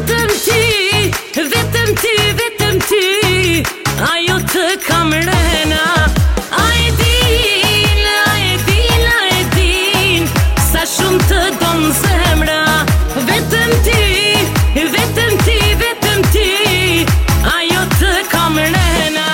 vetëm ti, ajo të kam rëna. A e din, sa shumë të donë zemra. Vetëm ti, ajo të kam rëna.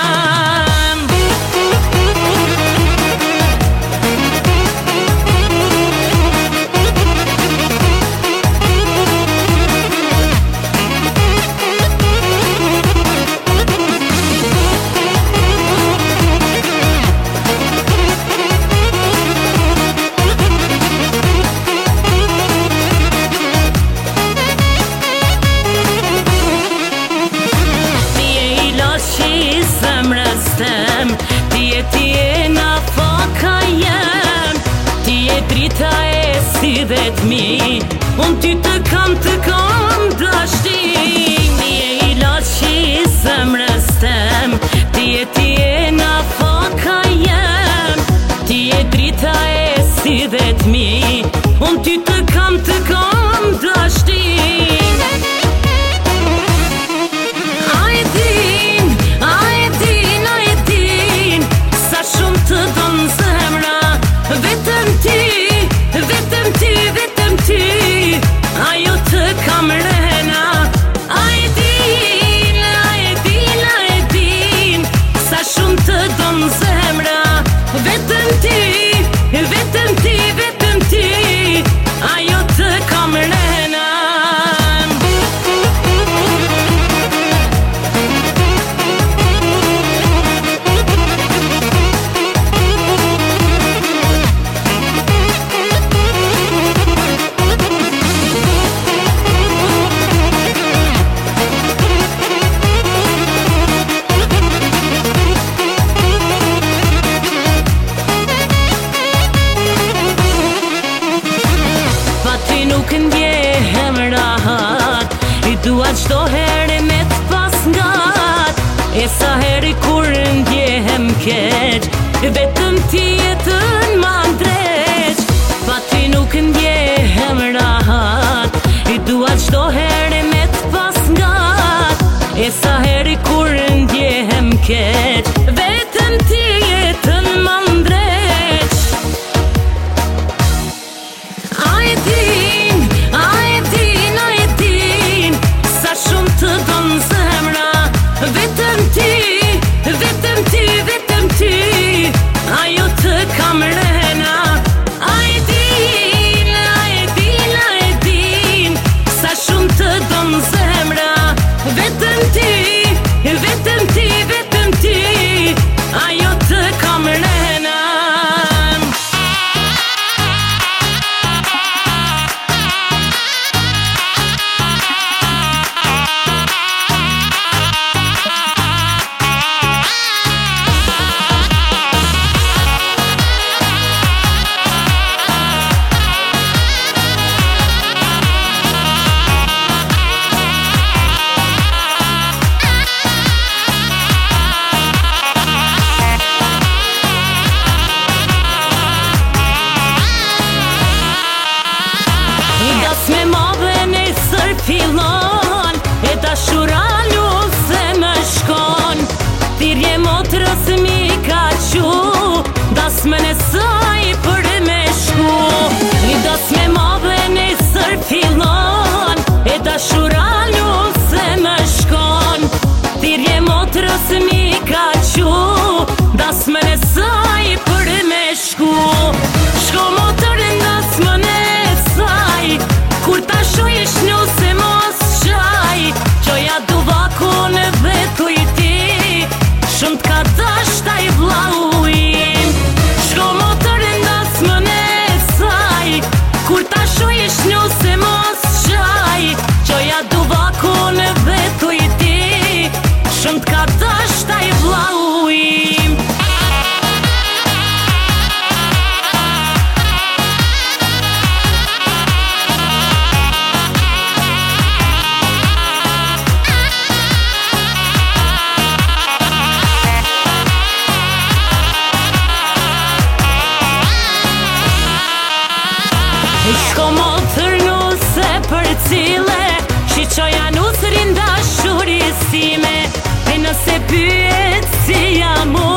Ti e na faka jem, ti e drita e si vetmi, unë ty të kam dashti. Ti e ilaçi I zemrës tem, ti e na faka jem, ti e drita e si vetmi, unë ty të kam dashti. Vetëm ti, ajo të kam rëna. A e din, sa shumë të donë zemra. Vetëm ti, ajo të kam rëna. Nuk ndjehem rahat, I dua çdo herë me t'pas ngat. E sa heri kur ndjehem keq, vetëm ti jetën ma ndreq. Pa ti nuk ndjehem rahat, I dua çdo herë me t'pas ngat. E sa heri kur ndjehem keq, vetëm ti jetën ma ndreq. A e din, sa shumë të donë zemra. Vetëm ti, ajo të kam rëna. A e din, sa shumë të donë zemra. Vetëm ti, ajo të kam rëna. se pyet si jam